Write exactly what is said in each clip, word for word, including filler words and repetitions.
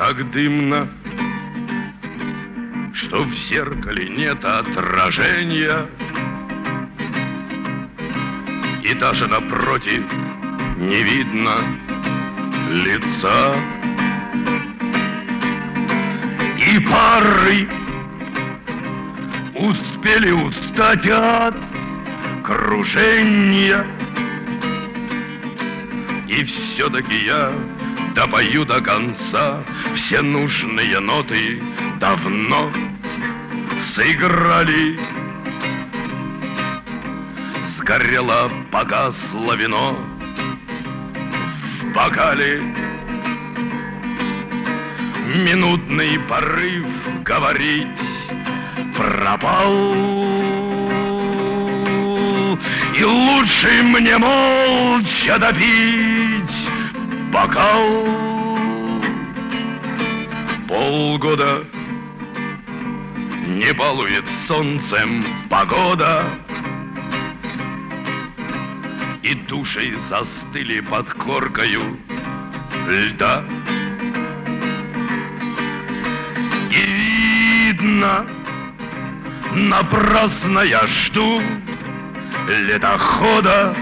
так дымно, что в зеркале нет отражения, и даже напротив не видно лица. И пары успели устать от кружения, и все-таки я допою до конца. Все нужные ноты давно сыграли. Сгорело, погасло вино в бокале. Минутный порыв говорить пропал, и лучше мне молча допить бокал. Полгода не балует солнцем погода, и души застыли под коркою льда. И видно, напрасно я жду ледохода,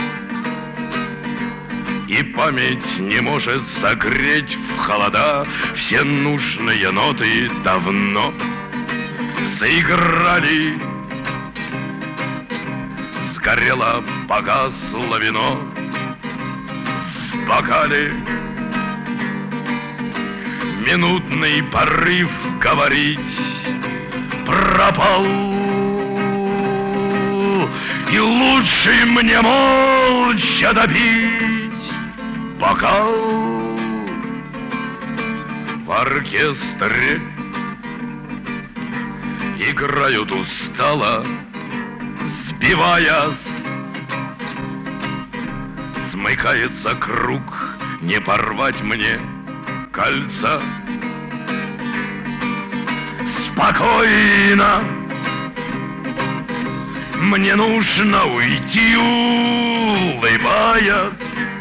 и память не может согреть в холода. Все нужные ноты давно заиграли. Сгорело, погасло вино в бокале. Минутный порыв говорить пропал, и лучше мне молча допить бокал. В оркестре играют устало, сбиваясь. Смыкается круг, не порвать мне кольца. Спокойно мне нужно уйти, улыбаясь.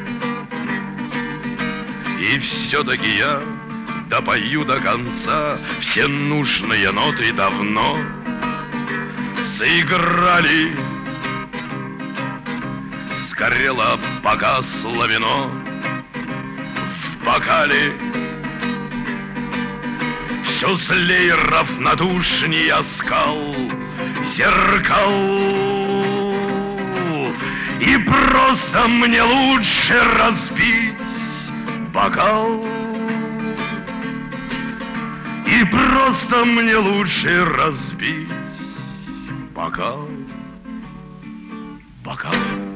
И все-таки я допою до конца. Все нужные ноты давно заиграли. Сгорело, погасло вино в бокале. Все злей равнодушней оскал зеркал, и просто мне лучше разбить бокал. И просто мне лучше разбить бокал. Бокал.